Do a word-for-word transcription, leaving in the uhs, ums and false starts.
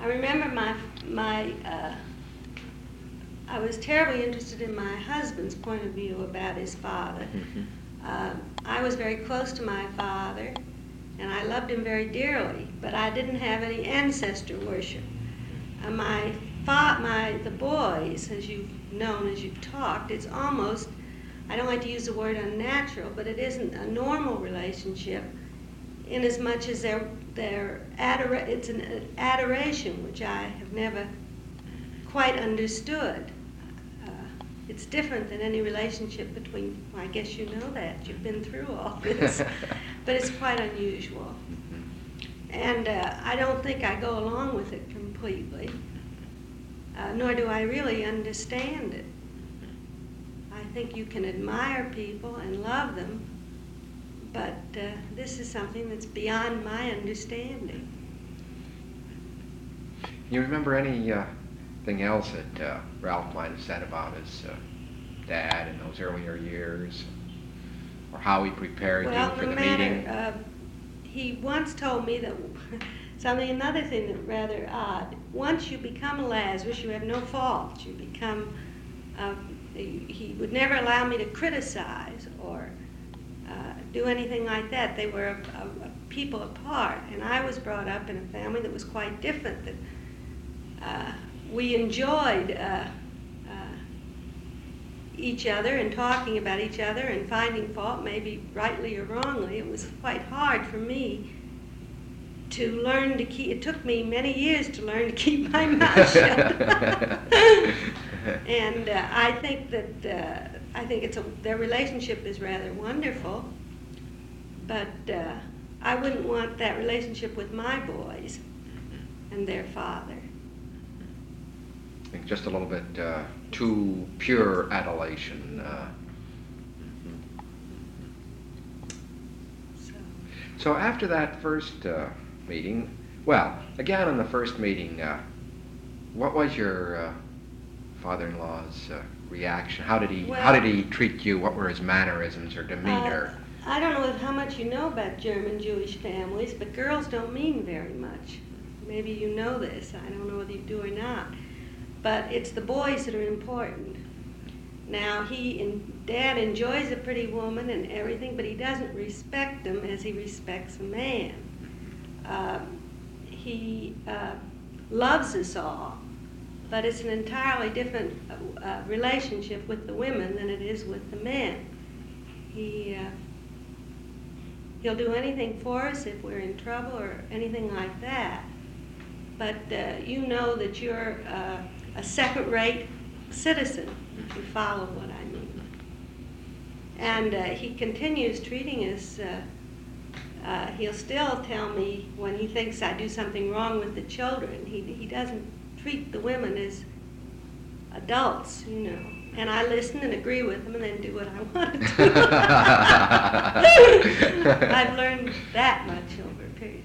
I remember my, my uh, I was terribly interested in my husband's point of view about his father. Mm-hmm. Uh, I was very close to my father, and I loved him very dearly, but I didn't have any ancestor worship. Uh, my, fa- my the boys, as you've known, as you've talked, it's almost, I don't like to use the word unnatural, but it isn't a normal relationship in as much as they're, they're adora- it's an adoration, which I have never quite understood. Uh, it's different than any relationship between, well, I guess you know that, you've been through all this, but it's quite unusual. And uh, I don't think I go along with it completely, uh, nor do I really understand it. I think you can admire people and love them, but uh, this is something that's beyond my understanding. You remember any uh, thing else that uh, Ralph might have said about his uh, dad in those earlier years, or how he prepared well, you for no the matter, meeting? Uh, he once told me that something, another thing that's rather odd. Once you become a Lazarus, you have no fault. You become. Uh, he would never allow me to criticize or uh, do anything like that. They were a, a, a people apart, and I was brought up in a family that was quite different. That uh, we enjoyed uh, uh, each other and talking about each other and finding fault, maybe rightly or wrongly. It was quite hard for me to learn to keep. It took me many years to learn to keep my mouth shut. And uh, I think that uh, I think it's a, their relationship is rather wonderful, but uh, I wouldn't want that relationship with my boys and their father. I think just a little bit uh, too pure adulation. Uh, So, so after that first uh, meeting, well, again in the first meeting, uh, what was your uh, father-in-law's uh, reaction? How did he Well, how did he treat you? What were his mannerisms or demeanor? Uh, I don't know how much you know about German Jewish families, but girls don't mean very much. Maybe you know this. I don't know whether you do or not. But it's the boys that are important. Now, he and Dad enjoys a pretty woman and everything, but he doesn't respect them as he respects a man. Uh, he uh, loves us all, but it's an entirely different uh, relationship with the women than it is with the men. He, uh, he'll do anything for us if we're in trouble or anything like that. But uh, you know that you're uh, a second-rate citizen if you follow what I mean. And uh, he continues treating us. Uh, uh, he'll still tell me when he thinks I do something wrong with the children. He, he doesn't treat the women as adults, you know. And I listen and agree with him and then do what I want to do. I've learned that much over a period